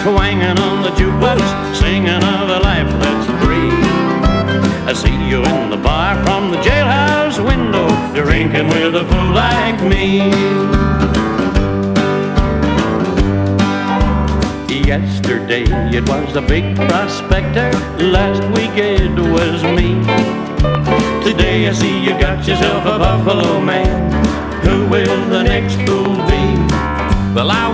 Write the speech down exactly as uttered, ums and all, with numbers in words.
twanging on the jukebox, singing of a life that's free. I see you in the bar from the jailhouse window, drinking with a fool like me. Yesterday it was the big prospector, last week it was me. Today I see you got yourself a Buffalo man. Who will the next fool be? Well, I